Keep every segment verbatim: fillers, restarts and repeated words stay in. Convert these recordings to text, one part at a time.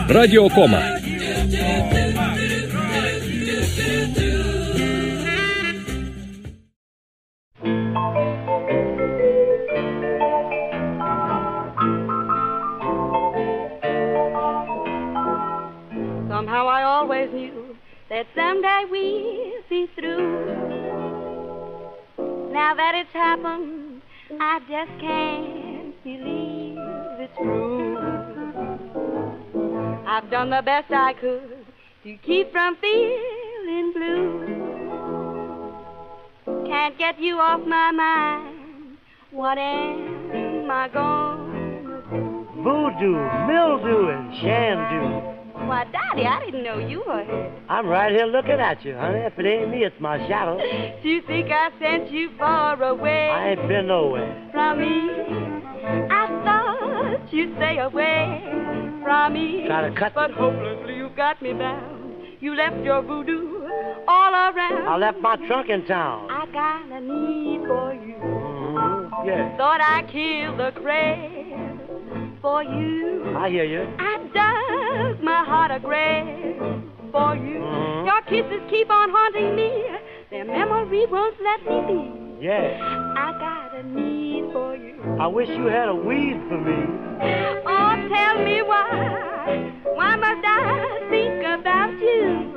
Radio Кома. Somehow I always knew that someday we'd see through. Now that it's happened, I just can't believe it's true. I've done the best I could to keep from feeling blue. Can't get you off my mind. What am I gonna do? Voodoo, mildew, and shandu. Why, Daddy, I didn't know you were here. I'm right here looking at you, honey. If it ain't me, it's my shadow. Do you think I sent you far away? I ain't been nowhere. From me, I thought you'd stay away from me. Try to cut But me. hopelessly you got me bound. You left your voodoo all around. I left my trunk in town. I got a need for you. Mm-hmm. Yeah. Thought I killed the crave for you. I hear you. I dug my heart a grave for you. Mm-hmm. Your kisses keep on haunting me. Their memory won't let me be. Yeah. I got a need for you. I wish you had a weed for me. Oh, tell me why. Why must I think about you?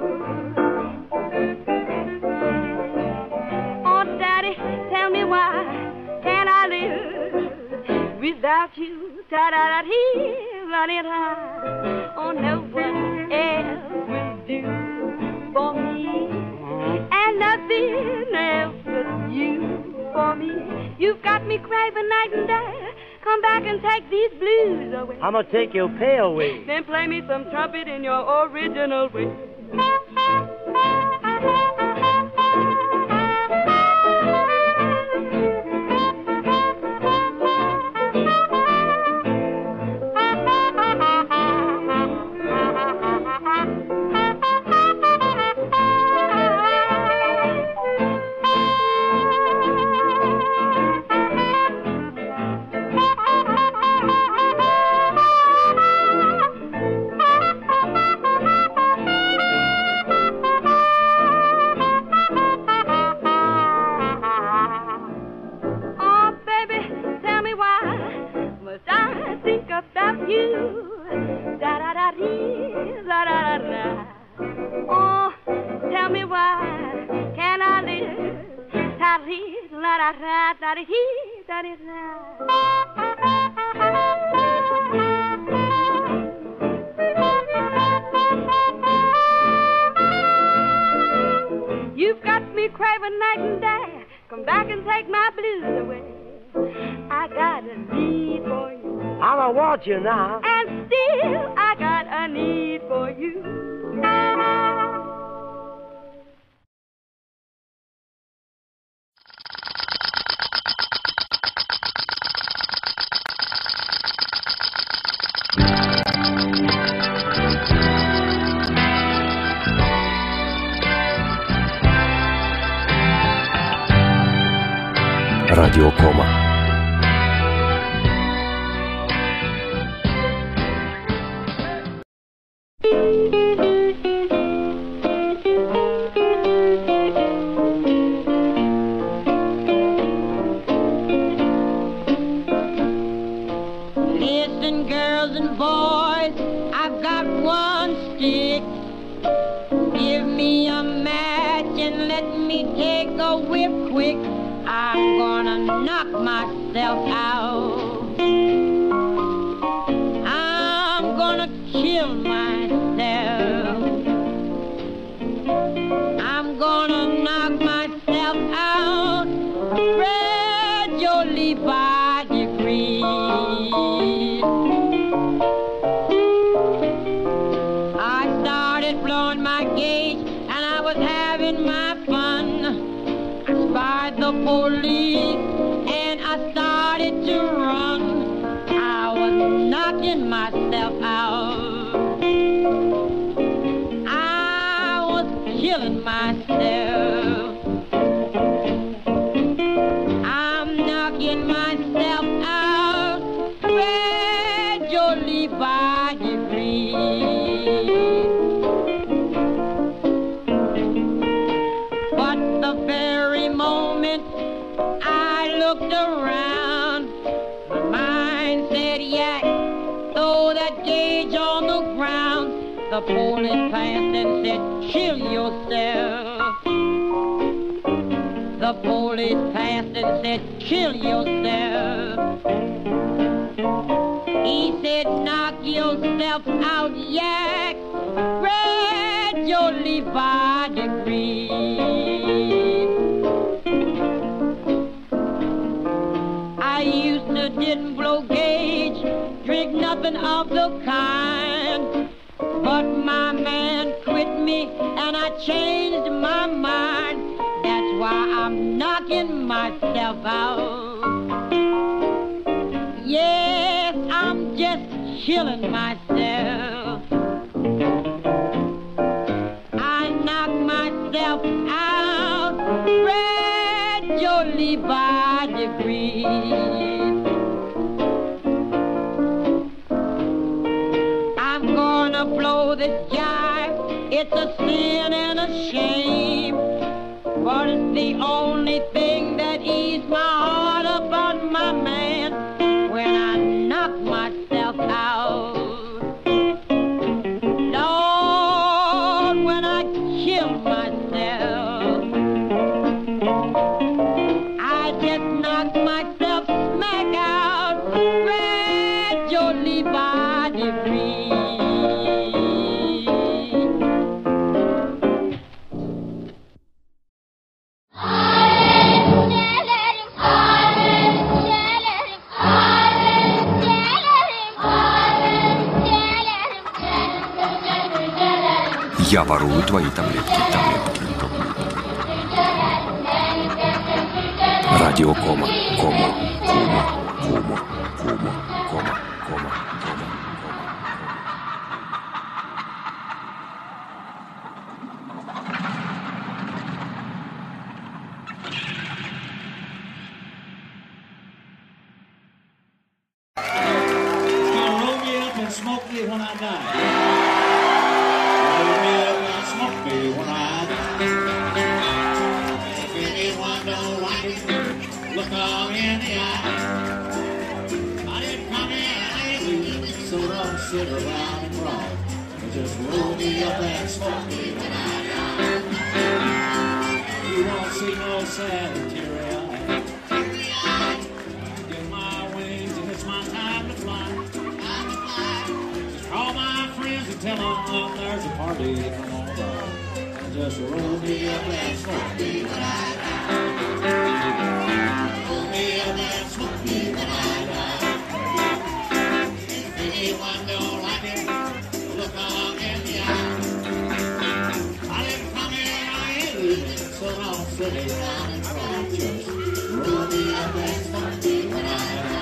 Oh, Daddy, tell me why can't I live without you? Ta-da-da-dee-la-dee-da. Oh, no one else will do for me, and nothing else but you for me. You've got me craving night and day. Come back and take these blues away. I'm gonna take your pay away. Then play me some trumpet in your original way. You've got me craving night and day. Come back and take my blues away. I got a need for you. I don't want you now. And still I got a need for you. Radio Кома. Listen, girls and boys, I've got one stick. Give me a match and let me take a whip quick. I'm gonna knock myself out. I'm gonna kill myself. I'm gonna knock myself out gradually by degrees. I started blowing my gauge and I was having my fun. By the police, and I started to run. I was knocking myself out. I was killing myself. I'm knocking myself out gradually by degrees. the very moment I looked around, my mind said yak, throw that gauge on the ground. The police passed and said, chill yourself. The police passed and said, chill yourself. He said, knock yourself out, yak, gradually by degrees. I used to didn't blow gauge, drink nothing of the kind. But my man quit me and I changed my mind. That's why I'm knocking myself out. Yes, I'm just chilling myself. I knock myself out gradually by degrees. I'm gonna blow this jive. It's a sin and a shame, but it's the only thing that eases my heart about my man. When I knock myself out, Lord, when I kill myself, I just knock myself smack out gradually by degrees. Я ворую твои таблетки, таблетки. Радио Кома, Кома, Кома, Кома, Кома, Кома, Кома, Кома. Gonna roll me up and smoke me when I die. Roll me up and smoke me when I die. If anyone don't like it, look them in the eye. I didn't come in, I ain't leaving, so don't sit around and cry. Just roll me up and smoke me when I die. You won't see no sad teary eye. Get my wings and it's my time to fly. Just call my friends and tell them there's a party, come on by. Just roll me up and smoke me when I die. Roll me up and smoke me when I die. If anyone don't like it, look them in the eye. I didn't come in, I ain't leaving, so don't sit around and cry. Just roll me up and smoke me when I die.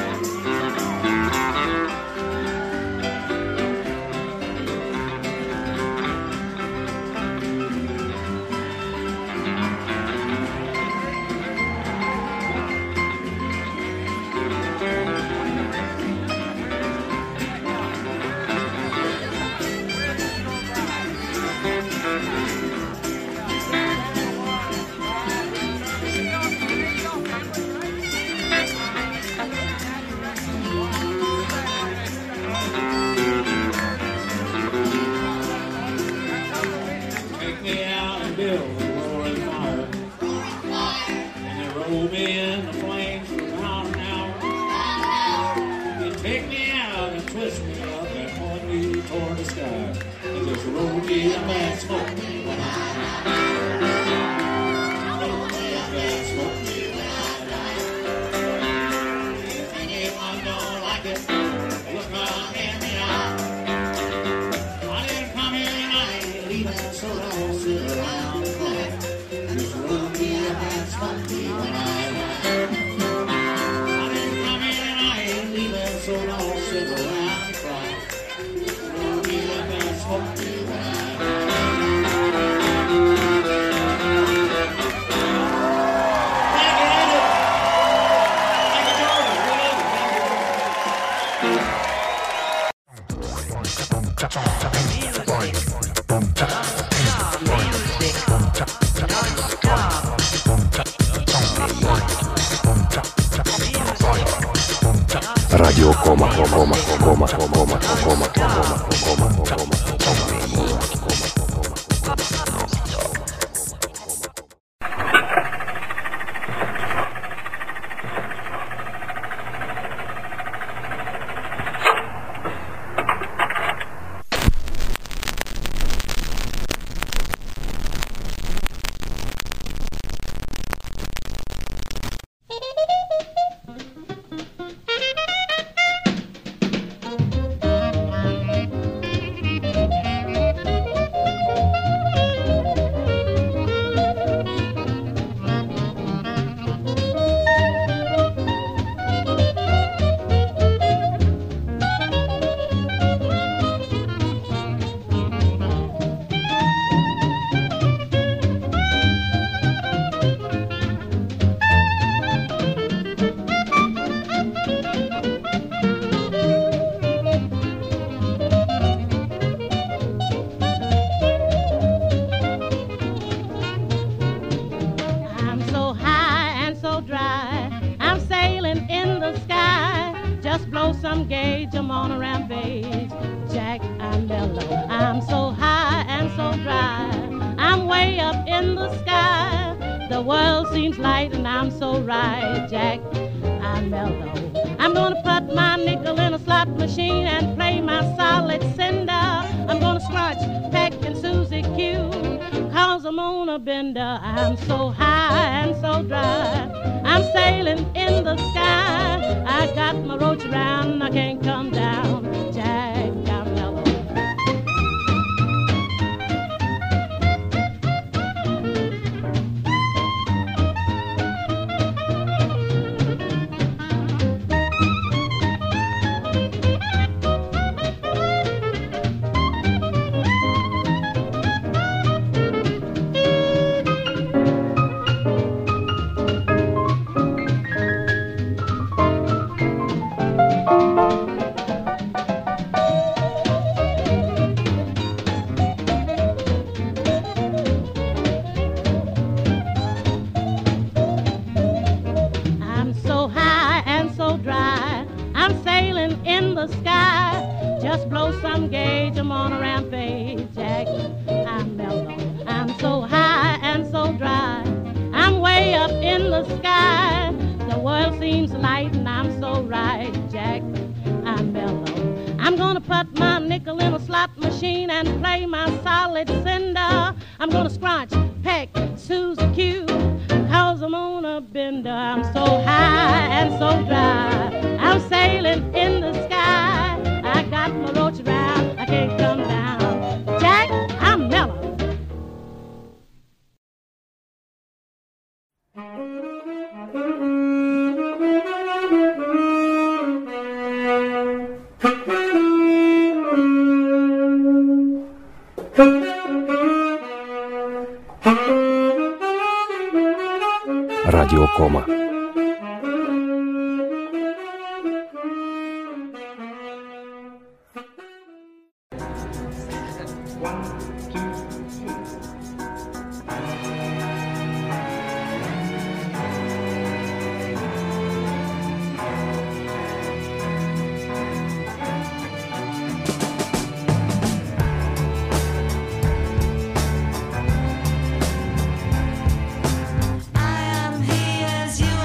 Take me out and build a roaring fire. And you roll me in the flames for about an hour. You take me out and twist me up and point me toward the sky. And just roll me up and smoke me when I die. Roll me up and smoke me when I die. If anyone don't like it, look them in the eye. I didn't come in, I ain't leaving, so don't sit around and cry. Just roll me up and smoke me when I die. I didn't come in, I ain't leaving, so don't sit around and cry. Just roll me up and smoke me when I die. Thank you, Eddie. Thank you, Jordan. We love you. Thank you. Music, non-stop. Radio Coma, Coma, Coma, Coma, Coma, Coma, Coma, Coma. Radio Coma. I am here as you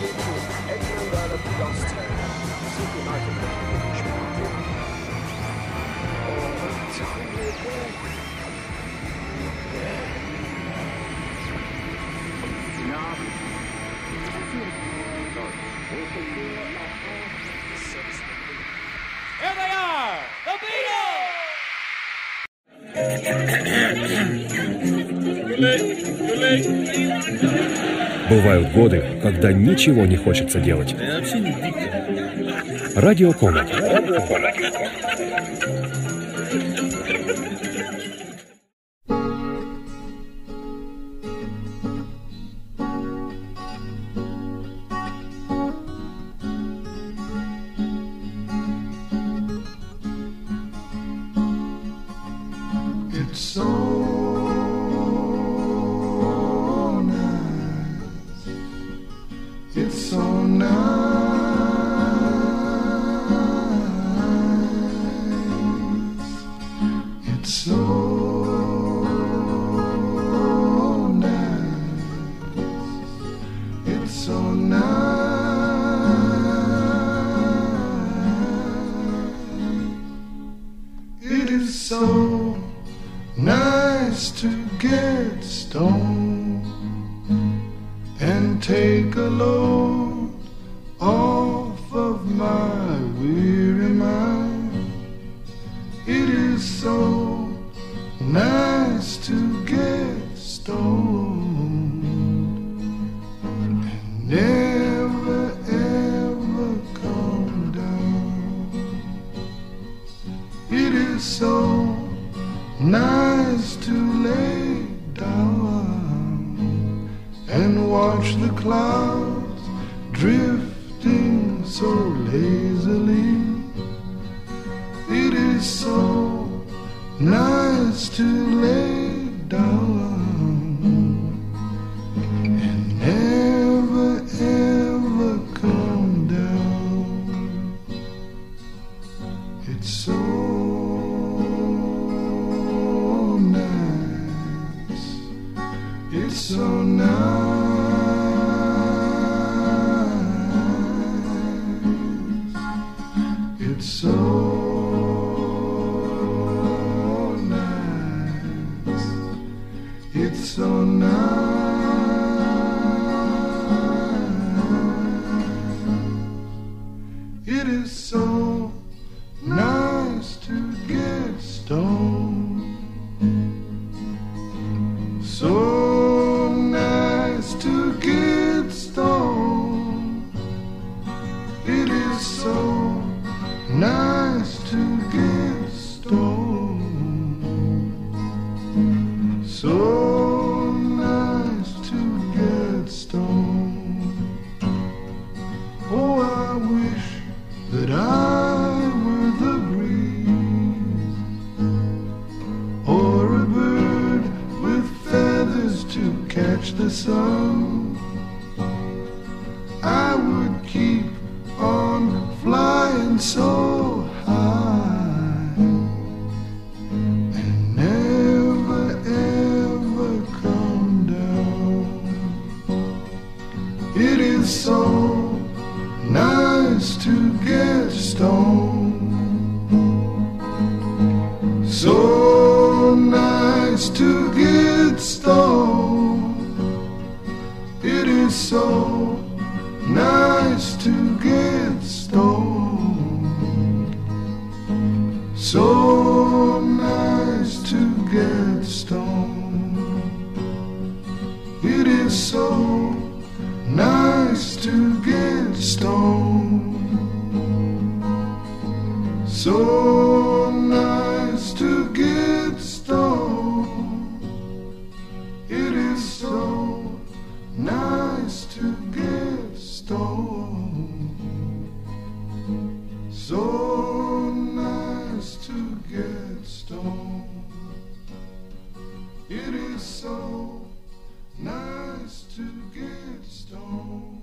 Here they are, the Beatles! Бывают годы, когда ничего не хочется делать. Радио Комат.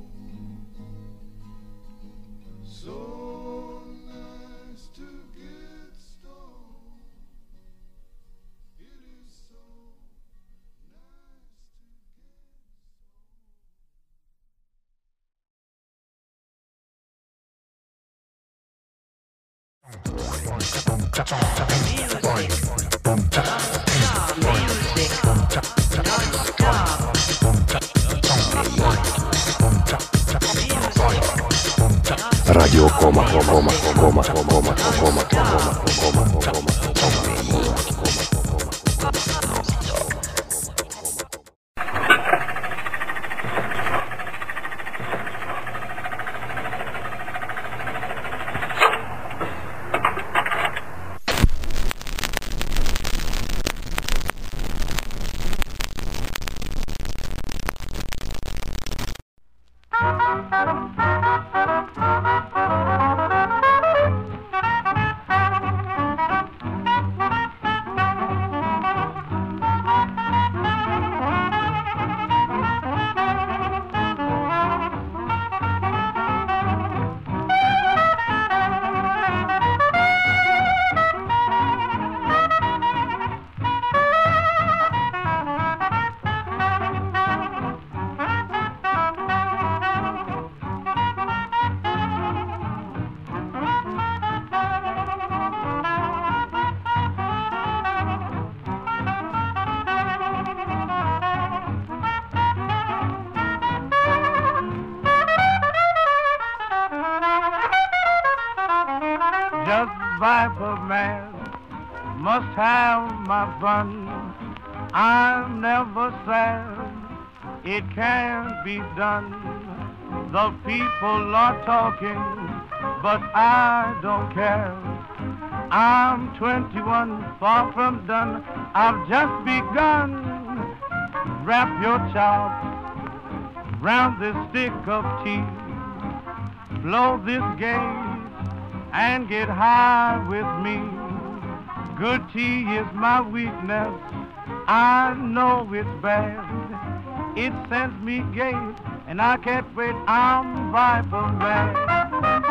So nice to get Radio Coma, Coma, Coma, Coma, Coma, Coma, Coma, Coma. Viper man must have my fun. I'm never sad, it can't be done. The people are talking, but I don't care. I'm twenty-one, far from done, I've just begun. Wrap your chops round this stick of tea, blow this gauge and get high with me. Good tea is my weakness, I know it's bad. It sends me gay, and I can't wait, I'm Viper mad.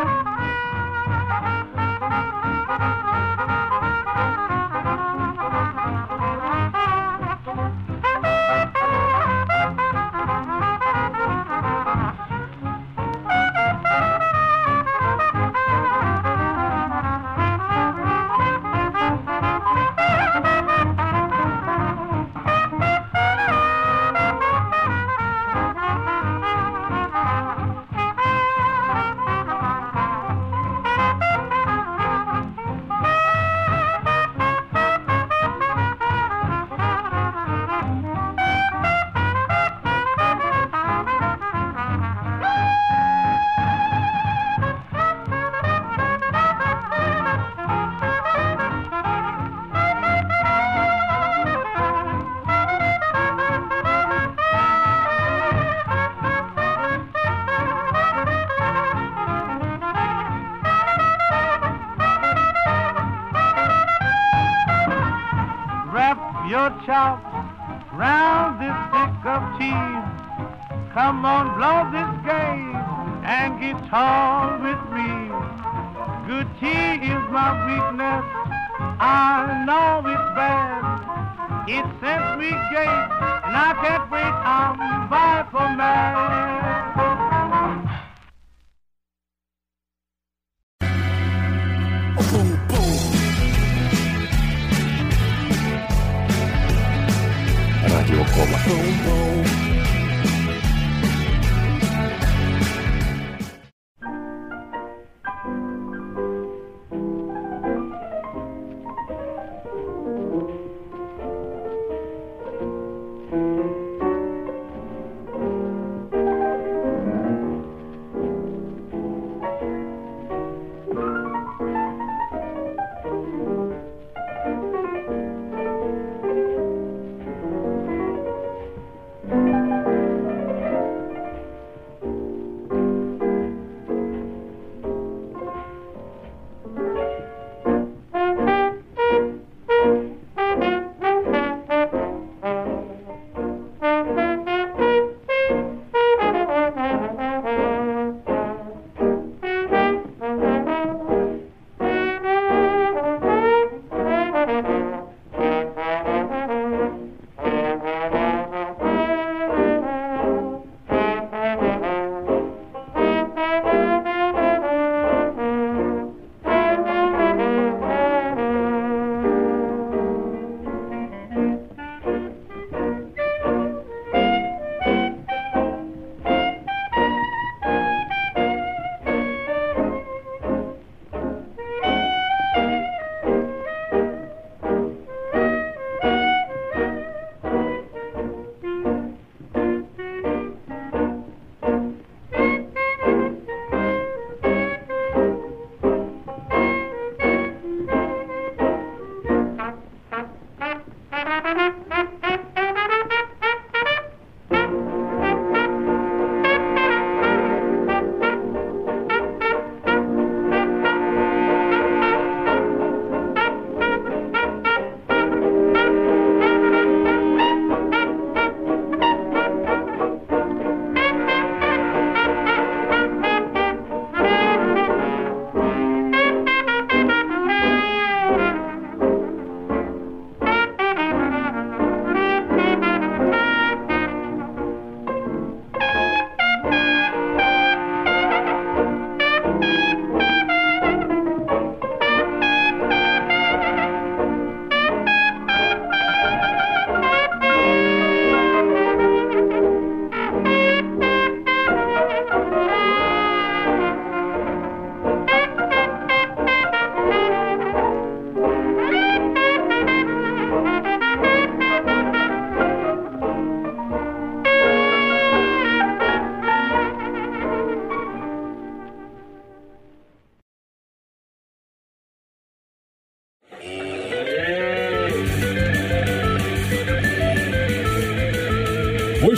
Your chops round this stick of tea. Come on, blow this gauge and get tall with me. Good tea is my weakness, I know it's bad. It sends me gay, and I can't wait, I'm Viper mad. Radio Coma. Boom, boom.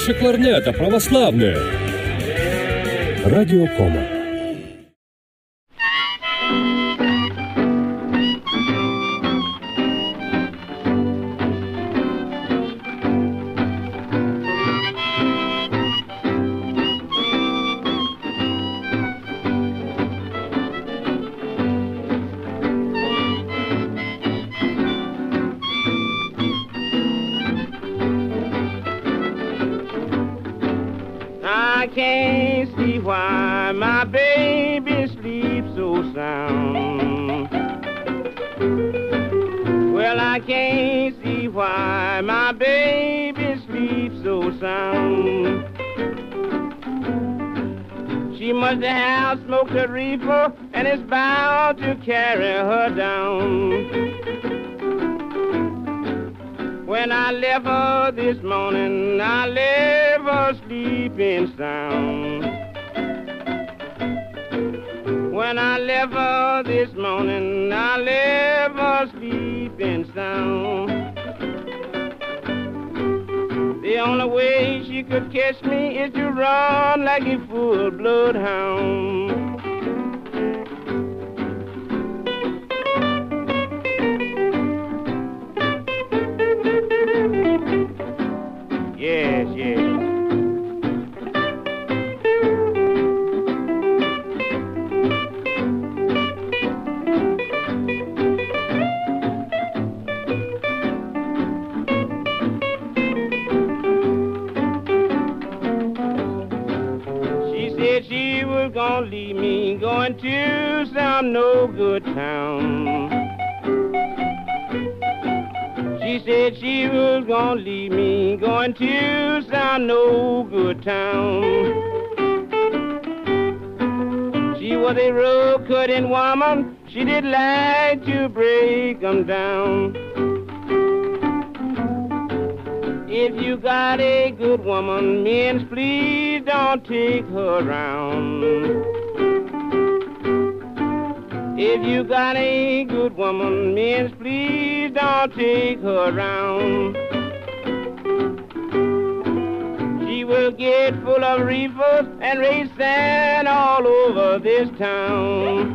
больше кларнета, православные. Радио Кома. I can't see why my baby sleeps so sound. Well, I can't see why my baby sleeps so sound. She must have smoked a reefer and it's bound to carry her down. When I left her this morning, I left her sleeping sound. When I left her this morning, I left her sleeping sound. The only way she could catch me is to run like a full-blood hound. Yes, yes. She said she was gonna leave me going to some no-good town. She said she was gonna leave me going to some no-good town. She was a road-cutting woman. She did like to break 'em down. If you got a good woman, men, please don't take her around. If you got a good woman, men, please don't take her around. She will get full of reefers and raise sand all over this town.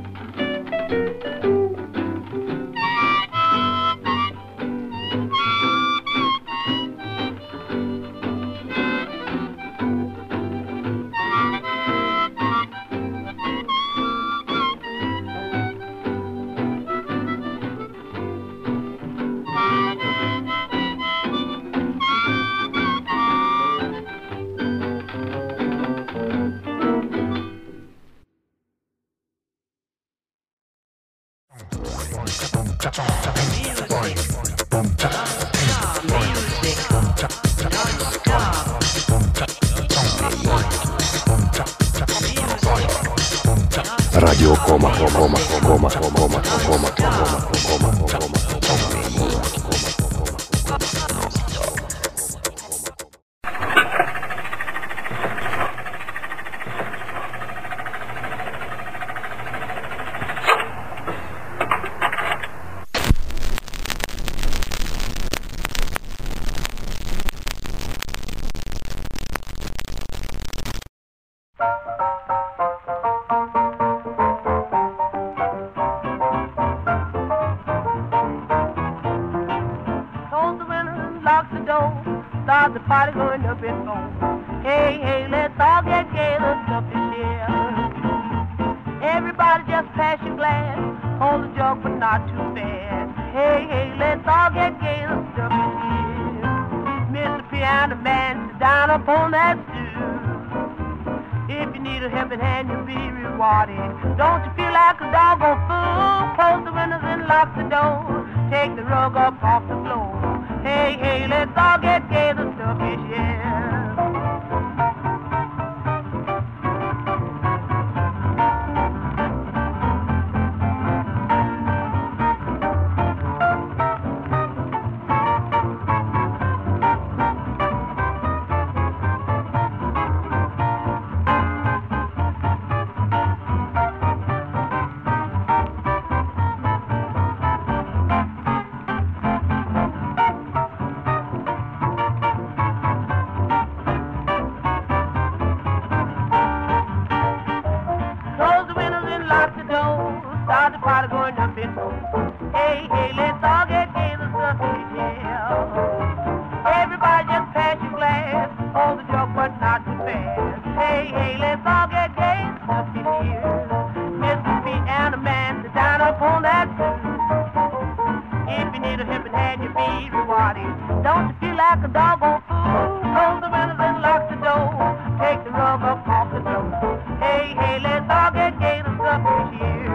Radio Кома, Кома, Кома, Кома, Кома, Кома, Кома, Кома. Start the party going up and home. Hey, hey, let's all get gathered up this year. Everybody just pass your glass. Hold the jug, but not too fast. Hey, hey, let's all get gathered up this year. Mister Piano Man, sit down upon that stool. If you need a helping hand, you'll be rewarded. Don't you feel like a doggone fool? Close the windows and lock the door. Take the rug up off the floor. Hey, hey, let's all get gathered up this year. and lock the door. Start the party going up in smoke. Hey, hey, let's all get gay, the stuff is here. Everybody just pass your glass. Hold the jug, but not too fast. Hey, hey, let's all get gay, the stuff is here. Mississippi and a man sit down upon that stool. If you need a helping hand, you be rewarded. Don't you feel like a doggone fool? Close the windows and lock the door. Take the rug up off the floor. Hey, hey, let's all get gay, the stuff is here.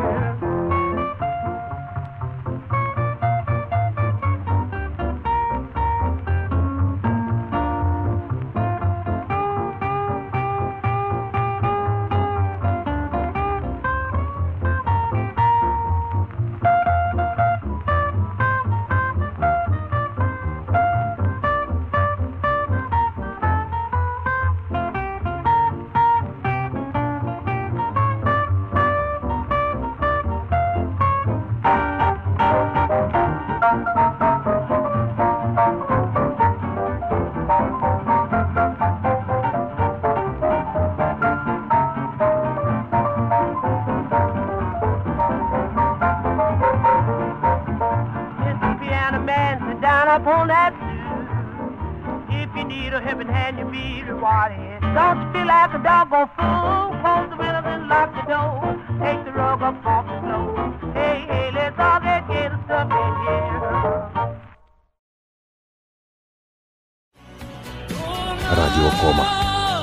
Upon that stool. If you need a helping hand, you be rewarded. Don't you feel like a doggone fool? Close the windows and lock the door. Take the rug up off the floor. Hey, hey, let's all get gay, the stuff in here. Radio Coma.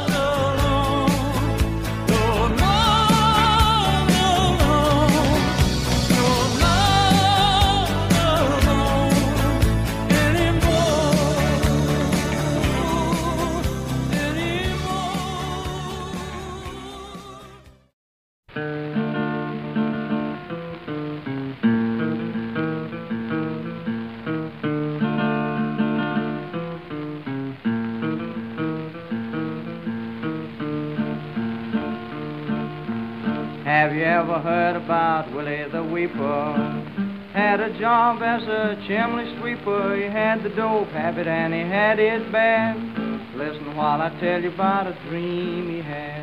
Have you ever heard about Willie the Weeper? Had a job as a chimney sweeper. He had the dope habit and he had his bad. Listen while I tell you about a dream he had.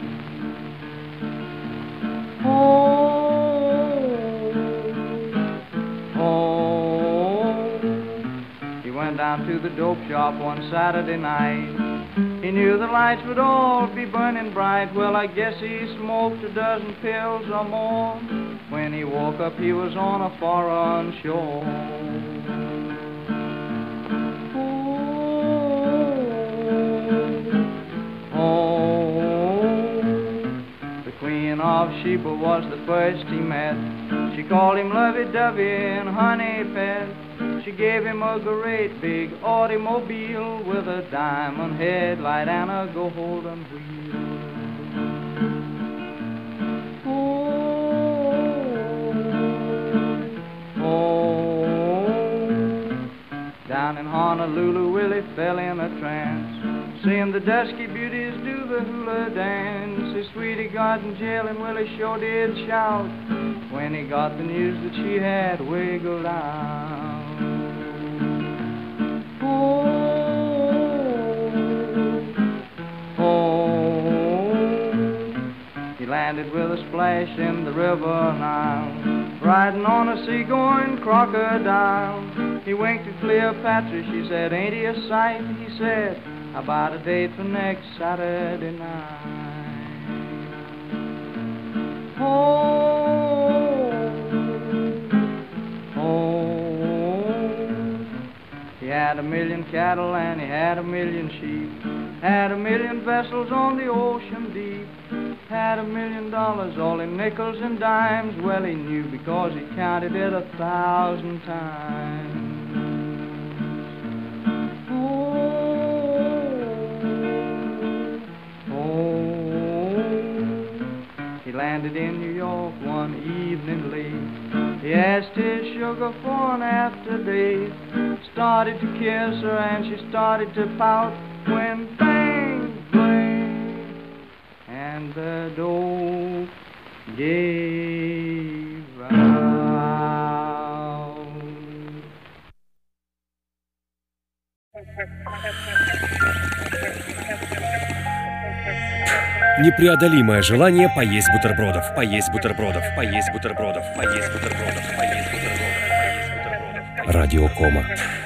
Oh, oh. He went down to the dope shop one Saturday night. He knew the lights would all be burning bright. Well, I guess he smoked a dozen pills or more. When he woke up, he was on a foreign shore. Oh, oh. The Queen of Sheba was the first he met. She called him lovey-dovey and honey pet. She gave him a great big automobile with a diamond headlight and a golden wheel. Oh, oh. Down in Honolulu, Willie fell in a trance, seeing the dusky beauties do the hula dance. His sweetie got in jail and Willie sure did shout when he got the news that she had wiggled out. Oh, oh, he landed with a splash in the river Nile, riding on a sea-going crocodile. He winked at Cleopatra, she said, ain't he a sight? He said, how about a date for next Saturday night? Oh, oh. He had a million cattle and he had a million sheep, had a million vessels on the ocean deep, had a million dollars all in nickels and dimes. Well, he knew because he counted it a thousand times. Oh, oh. He landed in New York one evening late. He asked his sugar for an after date, started to kiss her and she started to pout when bang, bang, and the door gave out. Непреодолимое желание поесть бутербродов, поесть бутербродов, поесть бутербродов, поесть бутербродов, поесть бутербродов, поесть бутербродов. Радио Кома.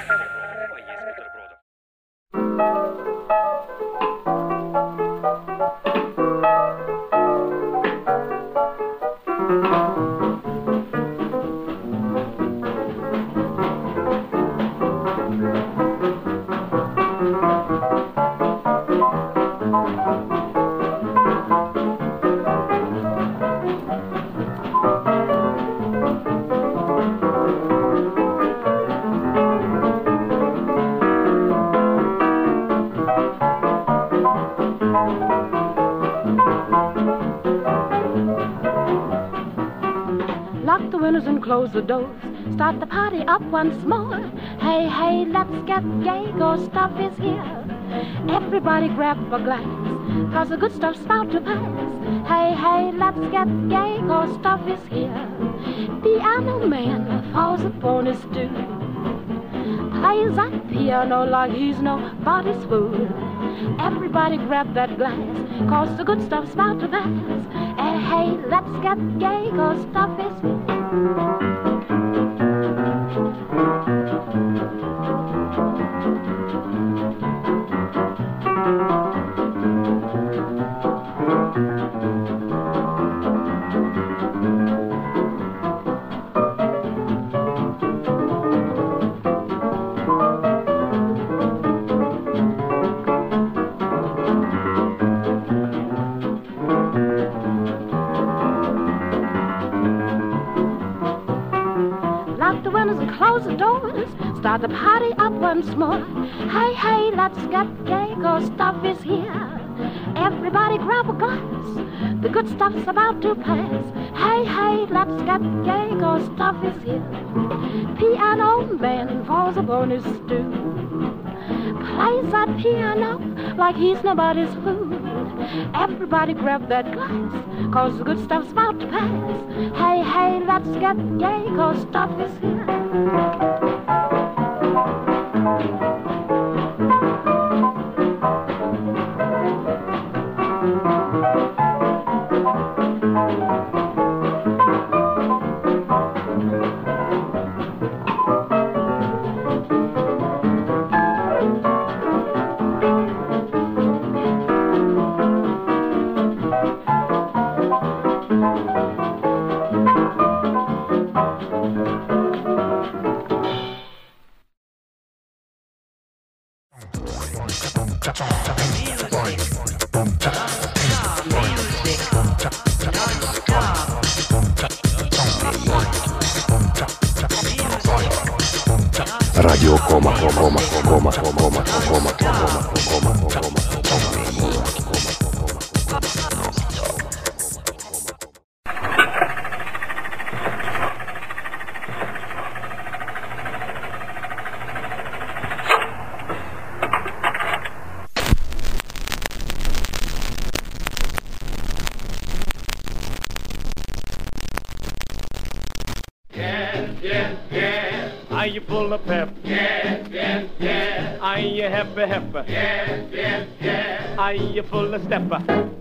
Close the doors, start the party up once more. Hey, hey, let's get gay, cause stuff is here. Everybody grab a glass, cause the good stuff's about to pass. Hey, hey, let's get gay, cause stuff is here. Piano man falls upon his stool, plays that piano like he's nobody's fool. Everybody grab that glass, cause the good stuff's about to pass. Hey, hey, let's get gay, cause stuff is here. Close the doors, start the party up once more. Hey, hey, let's get gay, cause stuff is here. Everybody grab a glass, the good stuff's about to pass. Hey, hey, let's get gay, cause stuff is here. Piano man falls upon his stool, plays that piano like he's nobody's fool. Everybody grab that glass, cause the good stuff's about to pass. Hey, hey, let's get gay, cause stuff is here. Radio Кома, Кома, Кома, Кома, Кома, Кома, Кома, Кома, Кома. Are you full of pep? Yes, yes, yes. Are you happy, happy? Yes, yes, yes. Are you full of stepper?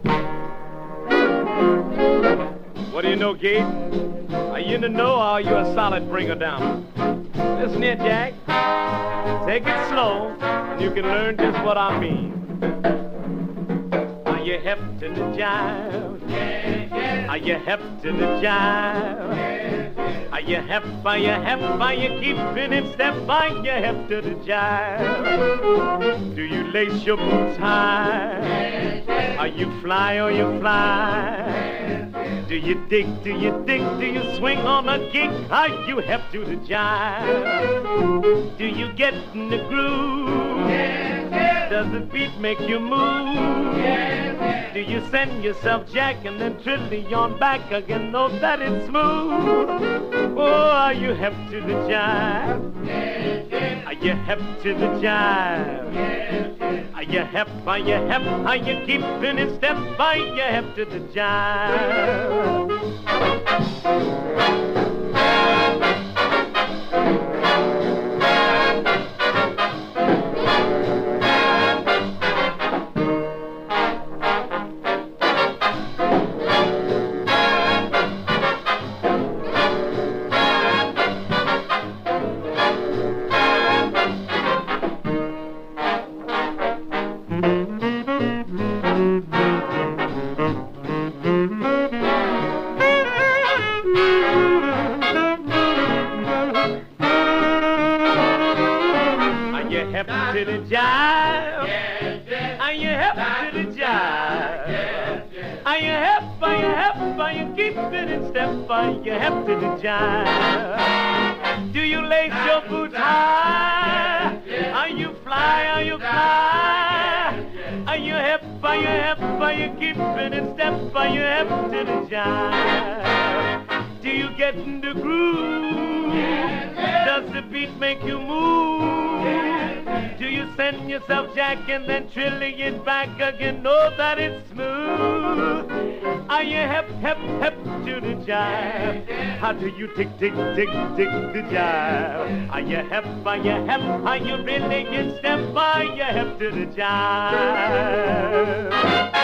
What do you know, Gabe? Are you in the know or are you a solid bringer down? Listen here, Jack. Take it slow and you can learn just what I mean. Are you hep to the jive? Yes, yes. Are you hep to the jive? Yes, yes. Are you hep, are you hep, are you keeping in step? Are you hep to the jive? Do you lace your boots high? Yes, yes. Are you fly or you fly? Yes, yes. Do you dig, do you dig, do you swing on a gig? Are you hep to the jive? Do you get in the groove? Yes, yes. Does the beat make you move? Yes, yes. Do you send yourself jack and then triddly on back again? Know that it's smooth. Oh, are you hep to the jive? Yes, yes. Are you hep to the jive? Yes, yes. Are you hep, are you hep, are you keeping in step? Are you hep to the jive? to the jive? Yes, yes. Are you hip to the jive? Yes, yes. Are you hip, are you hip, are you keeping in step? Are you hip to the jive? Do you lace your boots high? Are you fly, are you fly? Are you hip, are you hip, are you keeping in step? Are you hip to the jive? Do you get in the groove? Does the beat make you move? Do you send yourself jack and then trilling it back again? Know that it's smooth. Are you hip, hip, hip to the jive? How do you tick, tick, tick, tick the jive? Are you hip, are you hip, are you really in step? Are you hip to the jive?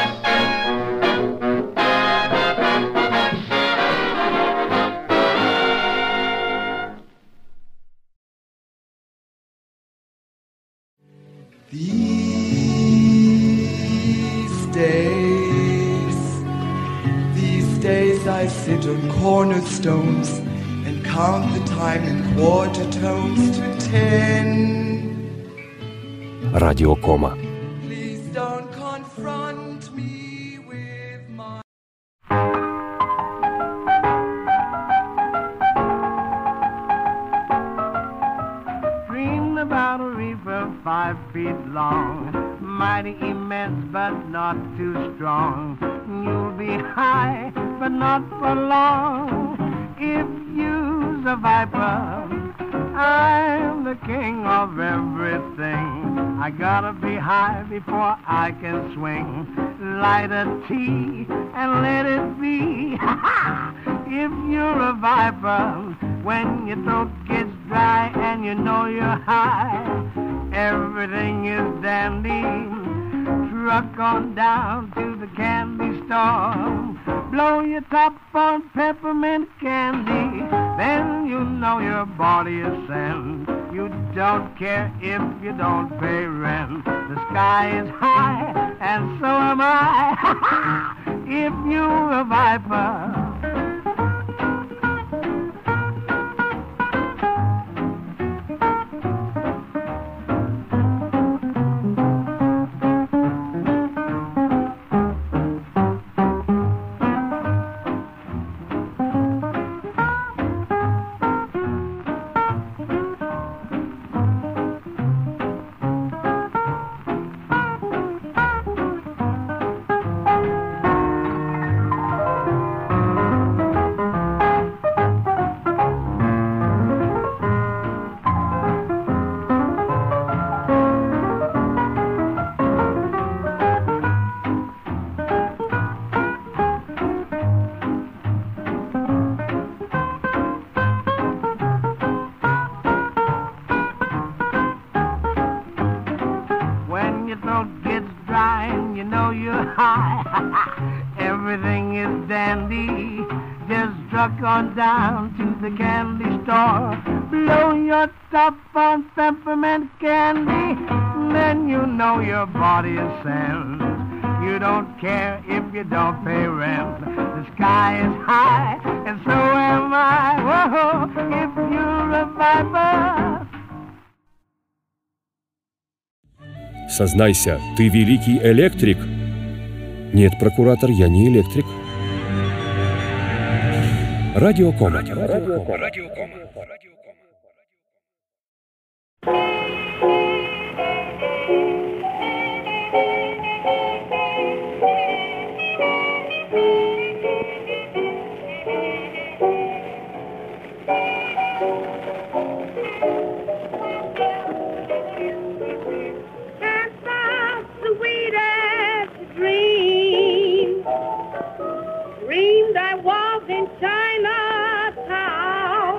These days, these days I sit on cornerstones and count the time in quarter tones to ten. Radio Кома. Please don't confront me with my... Dreamed about a reaper five feet long, mighty immense but not too strong. You'll be high but not for long if you's a viper. I'm the king of everything. I gotta be high before I can swing. Light a tea and let it be. If you're a viper, when your throat gets dry and you know you're high, everything is dandy. Truck on down to the candy store. Blow your top on peppermint candy. Then you know your body is sent. You don't care if you don't pay rent. The sky is high and so am I. If you're a viper. On down to the candy store, blow your top on peppermint candy, then you know your body is sent. You don't care if you don't pay rent. The sky is high and so am I. Whoa, if you're a viper. Сознайся, ты великий электрик. Нет, прокуратор, я не электрик. Radio Кома. Radio Кома. Radio Кома. Dreamed I was in Chinatown,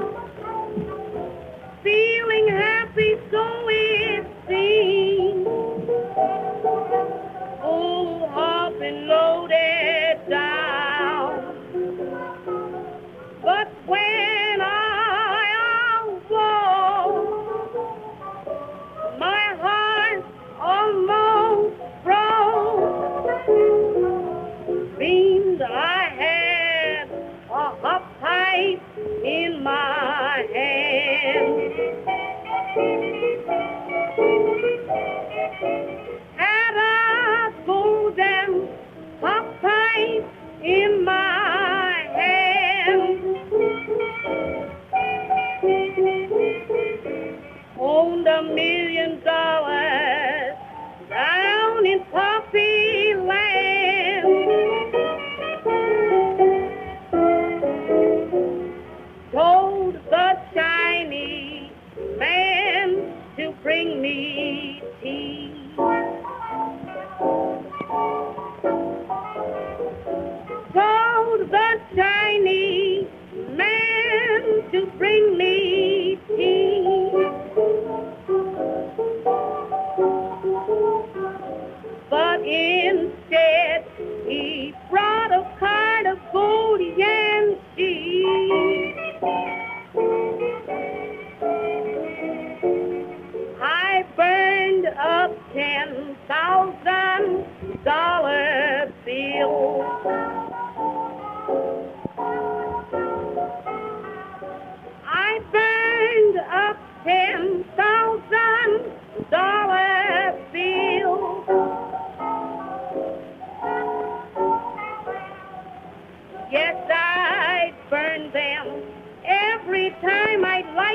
feeling happy, so it seemed. Full up and loaded down, but when I awoke, my heart almost broke. Dreamed I had a hot pipe in my hand.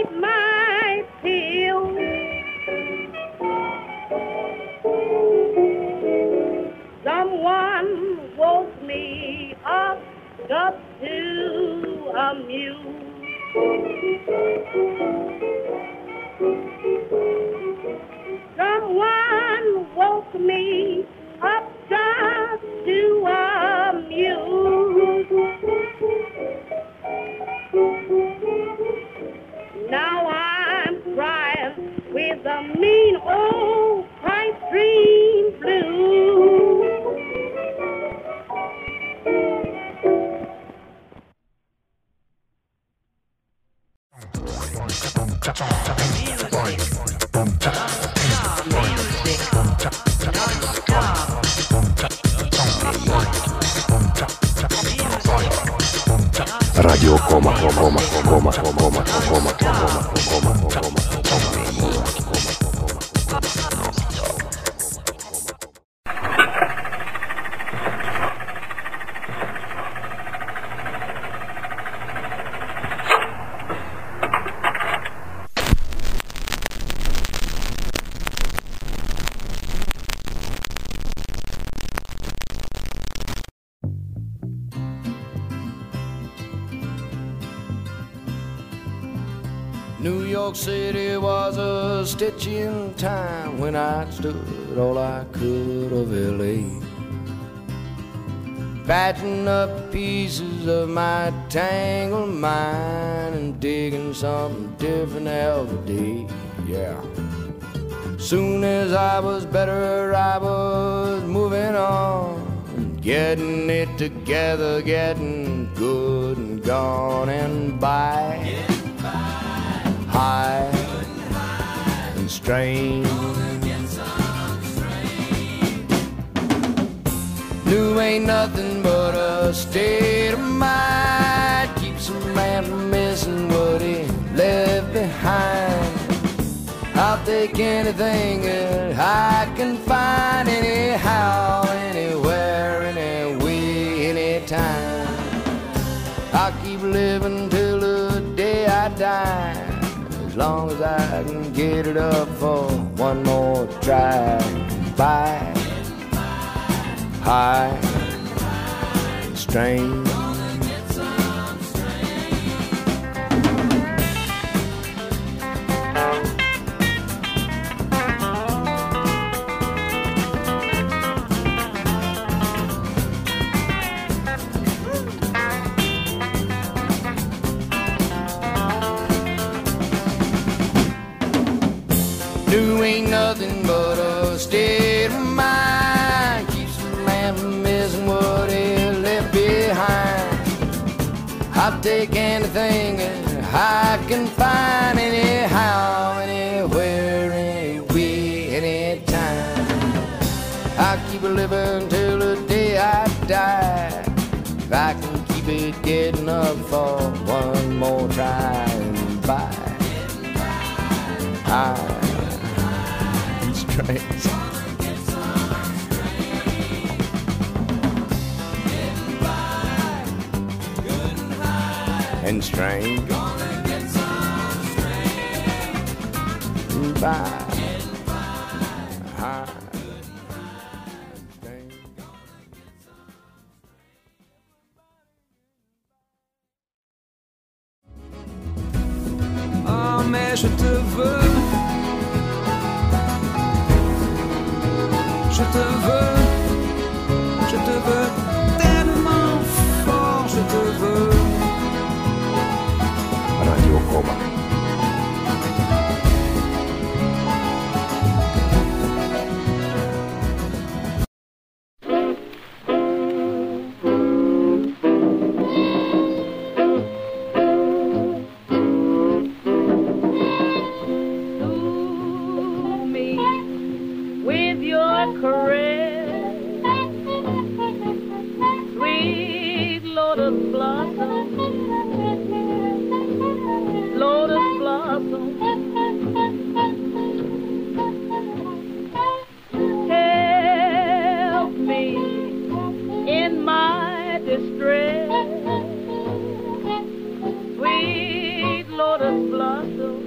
bite my pill. Someone woke me up, up to a mule. Someone woke me up, just to a mule. Now I'm crying with a mean old pipe dream blue. Radio Кома, Кома, Кома, Кома, Кома, Кома, Кома, Кома. New York City was a stitch in time when I stood all I could of L A, patching up pieces of my tangled mind and digging something different every day. Yeah. Soon as I was better, I was moving on, getting it together, getting good and gone and by. High and strange. New ain't nothing but a state of mind. Keeps a man from missing what he left behind. I'll take anything that I can find, anyhow, anywhere, any way, anytime. I'll keep living till the day I die, as long as I can get it up for one more try. By high and strange. New ain't nothing but a state of mind. Keeps a man from missing what he left behind. I'll take anything that I can find, anyhow, anywhere, any way, anytime. I'll keep it living till the day I die, if I can keep it getting up for one more try and by. I Strange. And strange. Bye. Oh, mais je te veux. Je te veux, je te veux tellement fort, je te veux. Radio Кома. Sweet lotus blossom,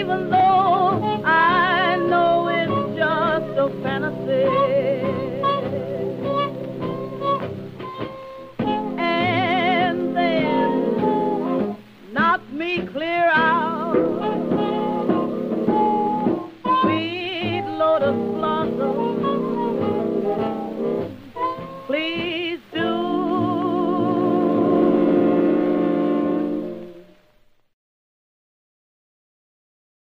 even though